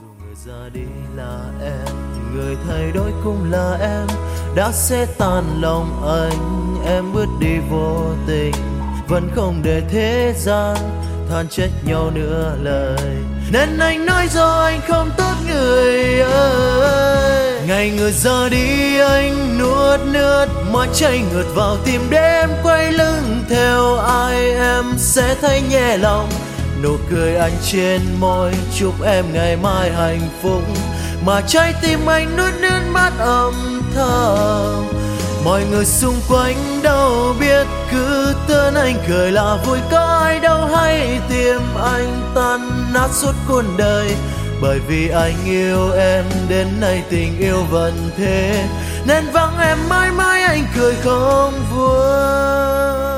Dù người ra đi là em, người thay đổi cũng là em, đã sẽ tan lòng anh, em bước đi vô tình, vẫn không để thế gian than trách nhau nửa lời, nên anh nói do anh không tốt người ơi. Ngày người ra đi anh nuốt nước mắt chảy ngược vào tim để em quay lưng theo ai, em sẽ thấy nhẹ lòng. Nụ cười anh trên môi chúc em ngày mai hạnh phúc, mà trái tim anh nuốt nước mắt âm thầm. Mọi người xung quanh đâu biết, cứ tưởng anh cười là vui, có ai đâu hay tim anh tan nát suốt cuộc đời. Bởi vì anh yêu em đến nay tình yêu vẫn thế, nên vắng em mãi mãi anh cười không vui.